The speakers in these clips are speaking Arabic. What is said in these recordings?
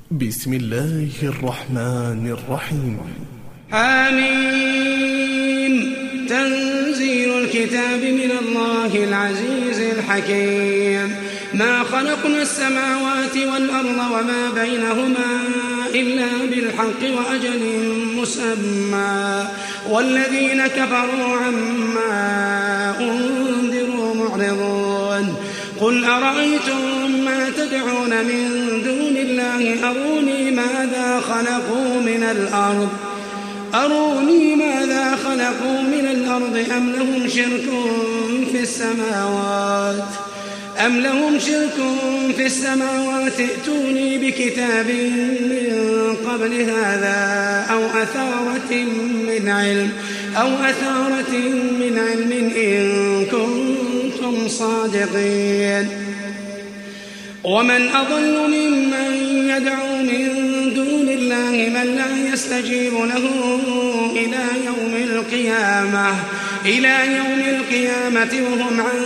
بسم الله الرحمن الرحيم. آمين. تنزيل الكتاب من الله العزيز الحكيم. ما خلقنا السماوات والأرض وما بينهما إلا بالحق وأجل مسمى والذين كفروا عما أنذروا معرضون. قل أرأيتم ما تدعون من دون الله أروني ماذا خلقوا من الأرض أم لهم شرك في السماوات ائتوني بكتاب من قبل هذا أو أثارة من علم إن كنتم صادقين. ومن أضل ممن يدعو من دون الله من لا يستجيب له إلى يوم القيامة وهم عن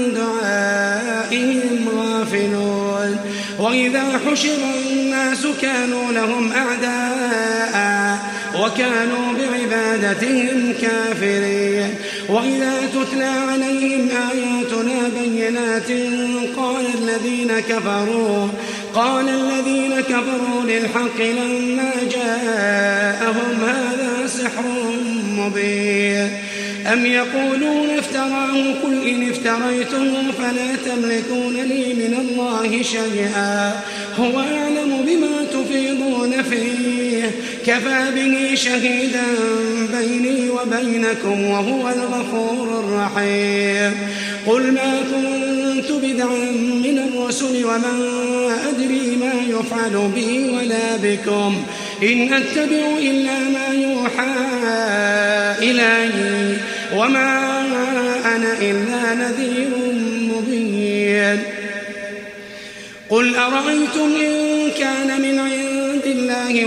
دعائهم غافلون. وإذا حشر الناس كانوا لهم أعداء وكانوا بعبادتهم كافرين. وإذا تتلى عليهم آياتنا بينات قال الذين كفروا للحق لما جاءهم هذا سحر مبين. أم يقولون افتراه قل إن افتريته فلا تملكون لي من الله شيئا هو أعلم بما تفيضون فيه كفى به شهيدا بيني وبينكم وهو الغفور الرحيم. قل ما كنت بدعا من الرسل وما أدري ما يفعل بي ولا بكم إن أتبع إلا ما يوحى إلي وما أنا إلا نذير مبين. قل أرأيتم إن كان من عند الله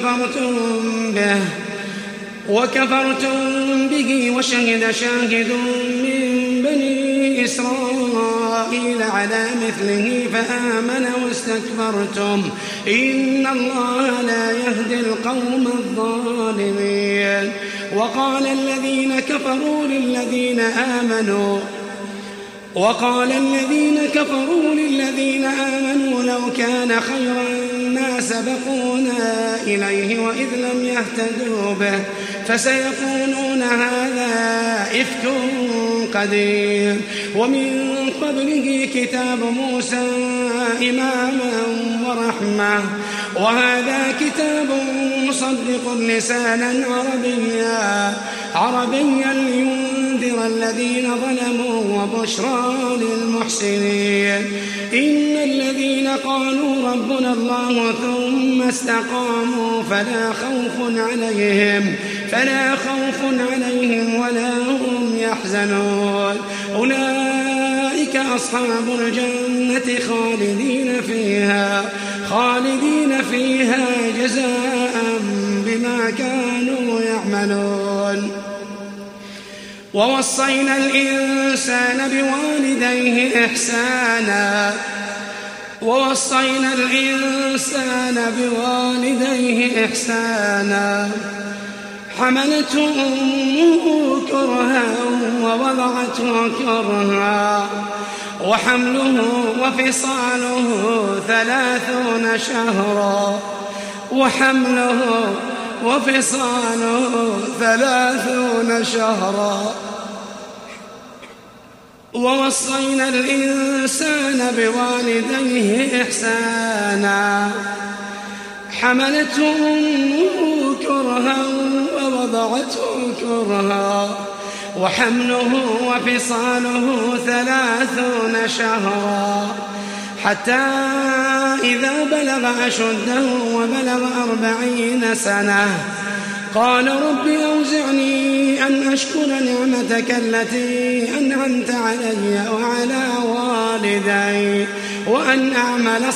وكفرتم به وشهد شاهد من بني إسرائيل على مثله فآمن واستكبرتم إن الله لا يهدي القوم الظالمين. وقال الذين كفروا للذين آمنوا لو كان خيرا ما سبقونا إليه وإذ لم يهتدوا به فسيقولون هذا إفك قديم. ومن قبله كتاب موسى إماما ورحمة وهذا كتاب مصدق لسانا عربيا لينذر الذين ظلموا وبشرى للمحسنين. إن الذين قالوا ربنا الله ثم استقاموا فلا خوف عليهم ولا هم يحزنون. أولئك أصحاب الجنة خالدين فيها جزاء بما كانوا يعملون. ووصينا الإنسان بوالديه إحسانا حملته أمه كرها ووضعته كرها وحمله وفصاله 30 شهرا ووصينا الإنسان بوالديه إحسانا حملته أمه كرها ووضعته كرها وحمله وفصاله 30 شهرا حتى إذا بلغ أشده وبلغ 40 سنة قال رب أوزعني أن أشكر نعمتك التي أنعمت علي وعلى والدي وأن أعمل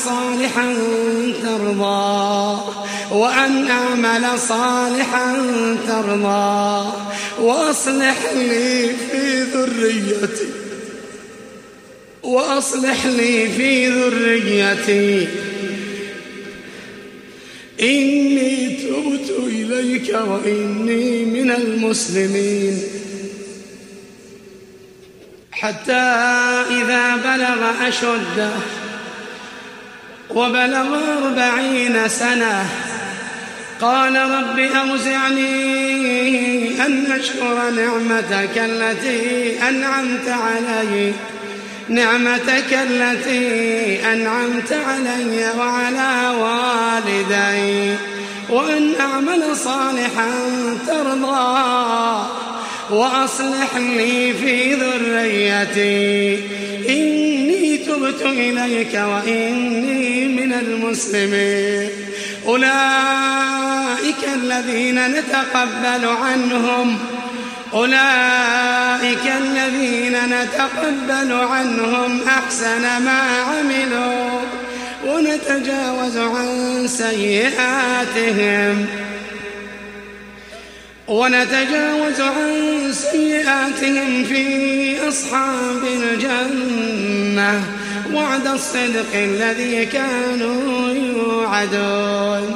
صالحا ترضى وأصلح لي في ذريتي إني تبت إليك وإني من المسلمين. حتى إذا بلغ أشده وبلغ 40 سنة قال رب أوزعني أن أشكر نعمتك التي أنعمت علي وعلى والدي وأن أعمل صالحا ترضى وأصلح لي في ذريتي إني تبت إليك وإني من المسلمين. أولئك الذين نتقبل عنهم أحسن ما عملوا ونتجاوز عن سيئاتهم في أصحاب الجنة وعد الصدق الذي كانوا يوعدون.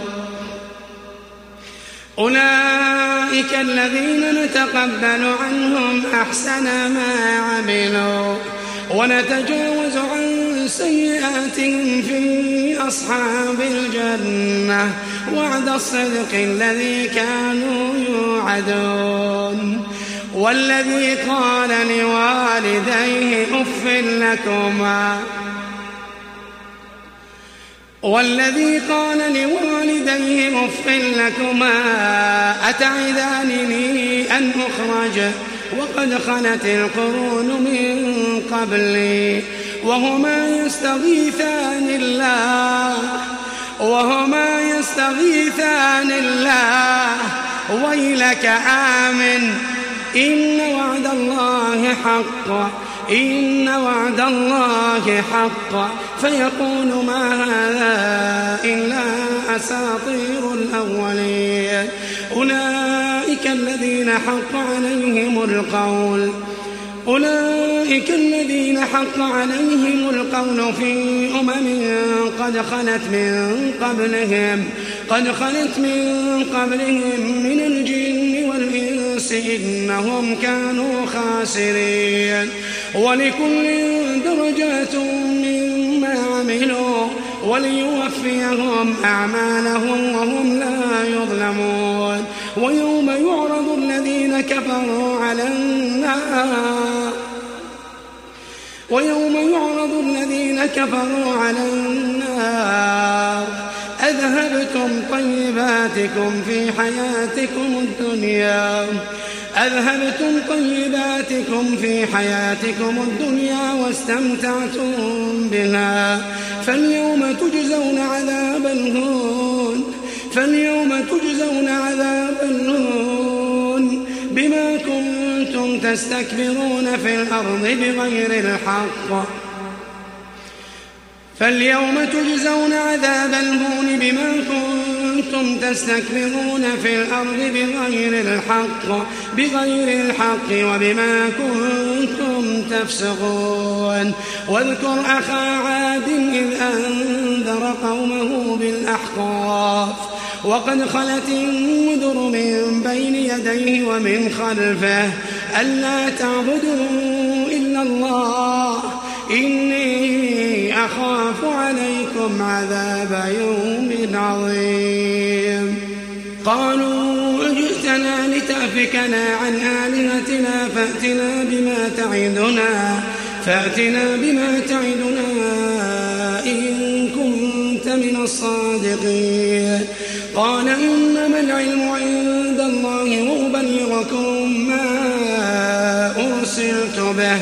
أولئك الذين نتقبل عنهم أحسن ما عملوا ونتجاوز عن سيئاتهم في أصحاب الجنة وعد الصدق الذي كانوا يوعدون. والذي قال لوالديه أف لكما أتعدانني أن أخرج وقد خلت القرون من قبلي وهما يستغيثان الله ويلك آمن إن وعد الله حق فيقول ما هذا إلا أساطير الأولين. أولئك الذين حق عليهم القول في قد خلت من قبلهم من الجن والإنس إنهم كانوا خاسرين. ولكل درجات مما عملوا وليوفيهم أعمالهم وهم لا يظلمون. ويوم يعرض الذين كفروا على النار أذهبتم طيباتكم في حياتكم الدنيا واستمتعتم بها فاليوم تجزون عذاب الهون بما كنتم تستكبرون في الأرض بغير الحق وبما كنتم تفسقون. واذكر أخا عاد إذ أنذر قومه بالأحقاف وقد خلت النذر من بين يديه ومن خلفه ألا تعبدوا إلا الله إني أخاف عليكم عذاب يوم عظيم. قالوا أجئتنا لتأفكنا عن آلهتنا فأتنا بما تعدنا إن كنت من الصادقين. قال إنما العلم عند الله وأبلغكم ما أرسلت به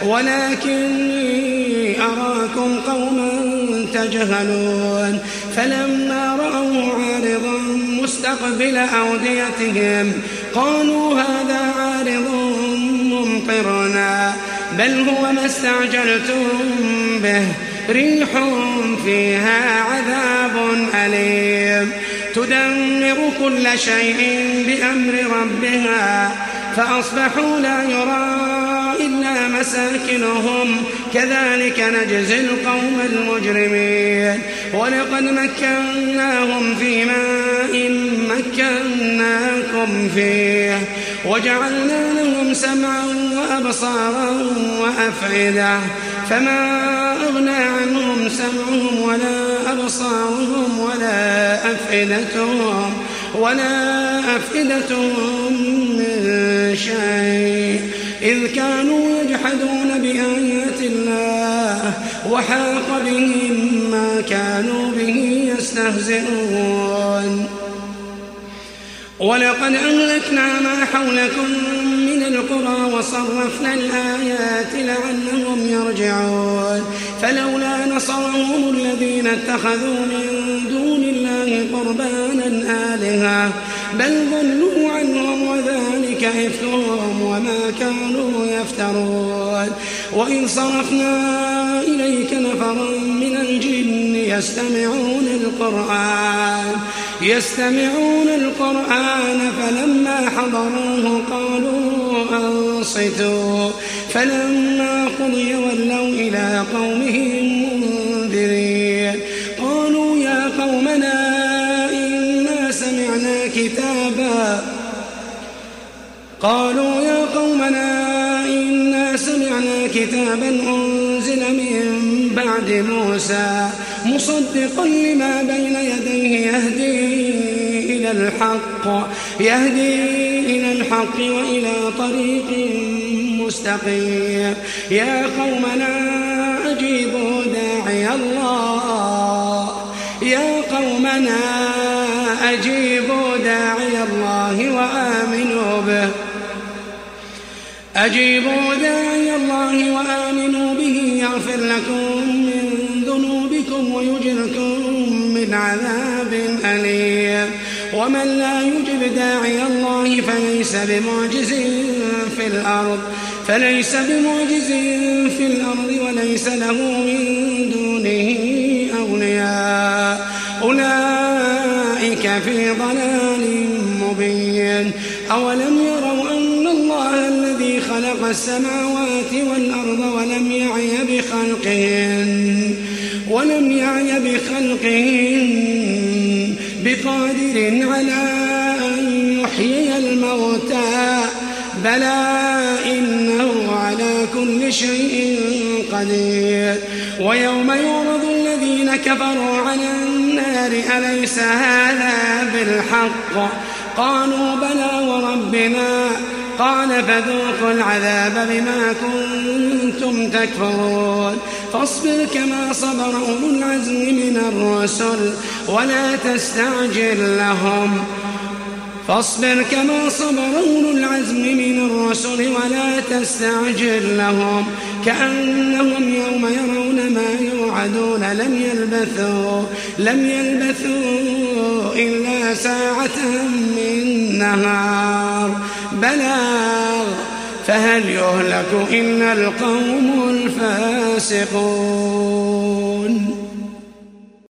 ولكني أراكم قوما تجهلون. فلما رأوا عارضا مستقبل أوديتهم قالوا هذا عارض ممطرنا بل هو ما استعجلتم به ريح فيها عذاب أليم تدمر كل شيء بأمر ربها فأصبحوا لا يرى إلا مساكنهم كذلك نجزي القوم المجرمين. ولقد مكناهم في هم فيه وجعلنا لهم سمعا وأبصارا وأفئدة فما أغنى عنهم سمعهم ولا أبصارهم ولا أفئدتهم من شيء إذ كانوا يجحدون بآيات الله وحاق بهم ما كانوا به يستهزئون ولقد أهلكنا ما حولكم من القرى وصرفنا الآيات لعلهم يرجعون فلولا نصرهم الذين اتخذوا من دون الله قربانا آلهة بل ضلوا عنهم وذلك إفكهم وما كانوا يفترون وإن صرفنا إليك نفرا من الجن يستمعون القرآن فلما حضروه قالوا أنصتوا فلما قضي ولوا إلى قومهم منذرين قالوا يا قومنا إنا سمعنا كتابا أنزل من بعد موسى مصدقا لما بين يديه يهدي إلى الحق وإلى طريق مستقيم يا قومنا أجيبوا داعي الله وآمنوا به يغفر لكم من ذنوبكم ويجركم من عذاب أليم ومن لا يجب داعي الله فليس بمعجز في الأرض وليس له من دونه أولياء أولئك في ضلال مبين أولم يروا أن الله الذي خلق السماوات والأرض ولم يعي بخلقهن بقادر على أن يحيي الموتى بلى إنه على كل شيء قدير ويوم يعرض الذين كفروا على النار أليس هذا بالحق قالوا بلى وربنا قال فذوقوا العذاب بما كنتم تكفرون فاصبر كما صبر أولو العزم من الرسل ولا تستعجل لهم كأنهم يوم يرون ما يوعدون لم يلبثوا إلا ساعة من نهار بلاغ فهل يهلك إلا القوم الفاسقون.